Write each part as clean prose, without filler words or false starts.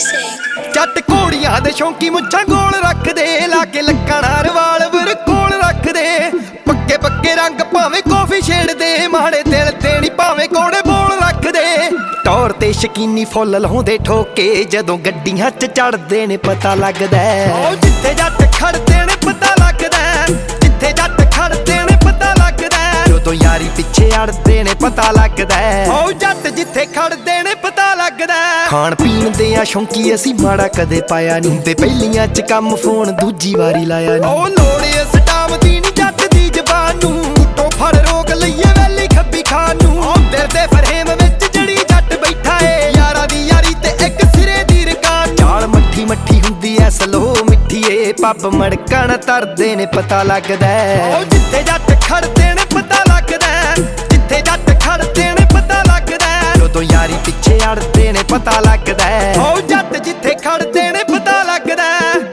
ਜੱਟ ਘੋੜੀਆਂ ਦੇ ਸ਼ੌਂਕੀ ਮੁੱਛਾਂ ਗੋਲ ਰੱਖਦੇ, ਲਾ ਕੇ ਲੱਕਾਂ ਨਾਲ ਰਿਵਾਲਵਰ ਕੋਲ ਰੱਖਦੇ। ਪੱਕੇ ਪੱਕੇ ਰੰਗ ਭਾਵੇਂ ਕੌਫੀ ਛੇੜਦੇ, ਮਾੜੇ ਦਿਲ ਤੇ ਨੀ ਭਾਵੇਂ ਕੋੜੇ ਬੋਲ ਰੱਖਦੇ। ਟੌਰ ਤੇ ਸ਼ਕੀਨੀ ਫੁੱਲ ਲਾਉਂਦੇ ਠੋਕੇ, ਜਦੋਂ ਗੱਡੀਆਂ 'ਚ ਚੜਦੇ ਨੇ ਪਤਾ ਲੱਗਦਾ। ਓ ਜਿੱਥੇ ਜੱਟ ਖੜਦੇ ਨੇ ਪਤਾ ਲੱਗਦਾ, ਜਿੱਥੇ ਜੱਟ ਖੜਦੇ ਨੇ ਪਤਾ ਲੱਗਦਾ। ਜਦੋਂ ਯਾਰੀ ਪਿੱਛੇ ਅੜਦੇ ਨੇ ਪਤਾ ਲੱਗਦਾ। ਓ ਜੱਟ ਜਿੱਥੇ ਖੜਦੇ ਨੇ ਪਤਾ ਲੱਗਦਾ। ਖਾਣ ਪੀਣ ਦੇ ਆ ਸ਼ੌਂਕੀ ਅਸੀਂ ਮਾੜਾ ਕਦੇ ਪਾਇਆ ਨੀ, ਤੇ ਪਹਿਲੀਆਂ 'ਚ ਕੰਮ ਫੋਨ ਦੂਜੀ ਵਾਰੀ ਲਾਇਆ ਨੀ। ਓ ਲੋੜ ਇਸ ਟਾਮ ਦੀ ਨੀ ਜੱਟ ਦੀ ਜ਼ਬਾਨ ਨੂੰ, ਉੱਤੋਂ ਫੜ ਰੋਕ ਲਈਏ ਵੈਲੀ ਖੱਬੀ ਖਾਨ ਨੂੰ। ਓ ਦਿਲ ਦੇ ਫਰੇਮ ਵਿੱਚ ਜੜੀ ਜੱਟ ਬੈਠਾ ਏ, ਯਾਰਾਂ ਦੀ ਯਾਰੀ ਤੇ ਇੱਕ ਸਿਰੇ ਦੀ ਰਕਾਨ। ਚਾਲ ਮੱਠੀ ਮੱਠੀ ਹੁੰਦੀ ਐ ਸਲੋ ਮਿੱਠੀ ਏ, ਪੱਬ ਮੜਕਣ ਤਰਦੇ ਨੇ ਪਤਾ ਲੱਗਦਾ। ਓ ਜਿੱਥੇ ਜੱਟ ਖੜਦੇ ਨੇ ਪਤਾ ਲੱਗਦਾ, ਜਿੱਥੇ ਜੱਟ ਖੜਦੇ ਨੇ ਪਤਾ ਲੱਗਦਾ। ਜਦੋਂ ਯਾਰੀ ਪਿੱਛੇ ਅੜਦੇ ਨੇ ਪਤਾ ਲੱਗਦਾ। ਓ ਜੱਟ ਜਿੱਥੇ ਖੜਦੇ ਨੇ ਪਤਾ ਲੱਗਦਾ।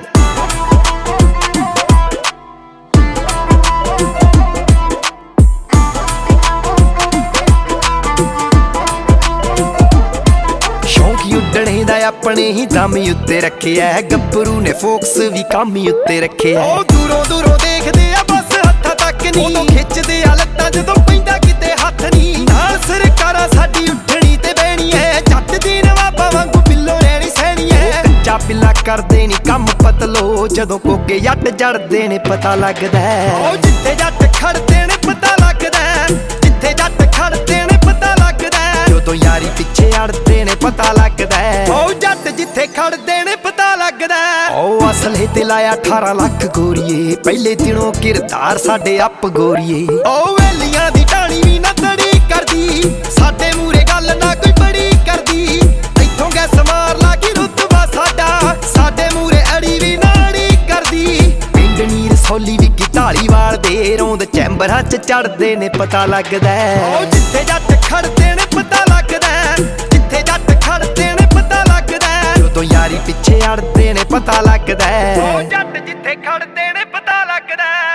ਸ਼ੌਂਕੀ ਉੱਡਣੇ ਦਾ ਆਪਣੇ ਹੀ ਦਮ ਉੱਤੇ ਰੱਖਿਆ, ਗੱਭਰੂ ਨੇ ਫੋਕਸ ਵੀ ਕੰਮ ਉੱਤੇ ਰੱਖਿਆ। ਓ ਦੂਰੋਂ ਦੂਰੋਂ ਦੇਖਦੇ ਆ ਬਸ ਹੱਥਾਂ ਤੱਕ ਨੀ, ਉਦੋਂ ਖਿੱਚਦੇ ਆ ਲੱਤਾਂ ਜਦੋਂ ਪੈਂਦਾ ਕਿਤੇ ਹੱਥ ਨੀ। ਨਾਲ ਸਰਕਾਰਾਂ ਸਾਡੀ ਉੱਠਣੀ ਤੇ ਬਹਿਣੀ ਐ, ਜੱਟ ਦੀ ਨਵਾਬਾਂ ਵਾਂਗੂ ਬਿੱਲੋ ਰਹਿਣੀ ਸਹਿਣੀ ਐ। ਕੱਚਾ ਪਿੱਲਾ ਕਰਦੇ ਨੀ ਕੰਮ ਪਤਲੋ, ਜਦੋਂ ਕੋਕੇ ਜੱਟ ਜੜਦੇ ਨੇ ਪਤਾ ਲੱਗਦਾ। ਓ ਜਿੱਥੇ ਜੱਟ ਖੜਦੇ ਨੇ ਪਤਾ ਲੱਗਦਾ, ਜਿੱਥੇ ਜੱਟ ਖੜਦੇ ਨੇ ਪਤਾ ਲੱਗਦਾ। ਜਦੋਂ ਯਾਰੀ ਪਿੱਛੇ ਅੜਦੇ ਨੇ ਪਤਾ ਲੱਗਦਾ। ਓ ਜੱਟ ਜਿੱਥੇ ਖੜਦੇ ਨੇ ਪਤਾ ਲੱਗਦਾ। ਓ ਅਸਲੇ ਤੇ ਲਾਇਆ 18 ਲੱਖ ਗੋਰੀਏ, ਪਹਿਲੇ ਦਿਨੋਂ ਕਿਰਦਾਰ ਸਾਡੇ ਅੱਪ ਗੋਰੀਏ। ਓ ਵੇਲੀਆਂ ਦੀ ਢਾਣੀ ਵੀ ਨਾ ਤੜੀ ਕਰਦੀ, ਸਾਡੇ ਮੂਰੇ ਗੱਲ ਨਾ ਕੋਈ ਬੜੀ ਕਰਦੀ। ਇੱਥੋਂ ਗੈਸ ਮਾਰ ਲਾ ਕੇ ਰੁਤਬਾ ਸਾਡਾ, ਸਾਡੇ ਮੂਰੇ ਅੜੀ ਵੀ ਨਾ ਅੜੀ ਕਰਦੀ। ਪਿੰਡ ਨੀਰ ਸੌਲੀ ਵੀ ਕੀ ਢਾਲੀਵਾਲ ਦੇ, ਰੋਂਦ ਚੈਂਬਰਾਂ 'ਚ ਚੜਦੇ ਨੇ ਪਤਾ ਲੱਗਦਾ। ਓ ਜਿੱਥੇ ਜੱਟ ਖੜਦੇ ਨੇ ਪਤਾ ਲੱਗਦਾ, ਜਿੱਥੇ ਜੱਟ ਖੜਦੇ ਨੇ ਪਤਾ ਲੱਗਦਾ। ਜਦੋਂ ਯਾਰੀ ਪਿੱਛੇ ਅੜਦੇ ਨੇ ਪਤਾ ਲੱਗਦਾ। ਓ ਜੱਟ ਜਿੱਥੇ ਖੜਦੇ ਨੇ ਪਤਾ ਲੱਗਦਾ।